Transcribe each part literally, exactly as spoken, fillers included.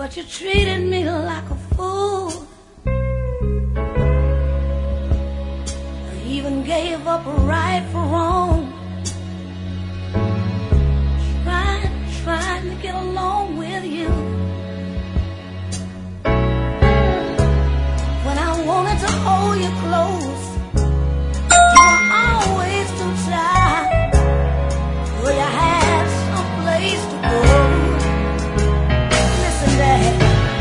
but you treated me like a fool. I even gave up right for wrong, trying, trying to get along with you. When I wanted to hold you close, you were always too shy. Well, you had some place to go. Listen, Dad,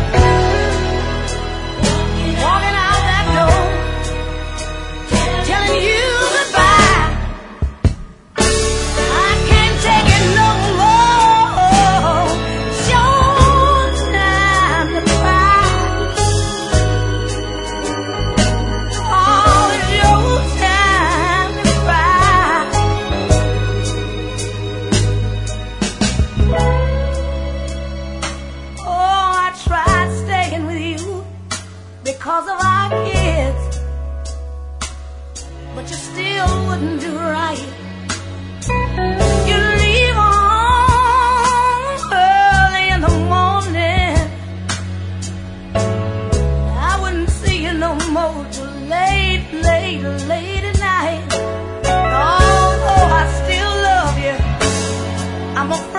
walking out that door, telling you goodbye. I can't take it no more. It's your time to cry. Oh, it's your time to cry. Oh, I tried staying with you because of our kids, but you still wouldn't do right. You leave home early in the morning. I wouldn't see you no more till late, late, late at night. Although I still love you, I'm afraid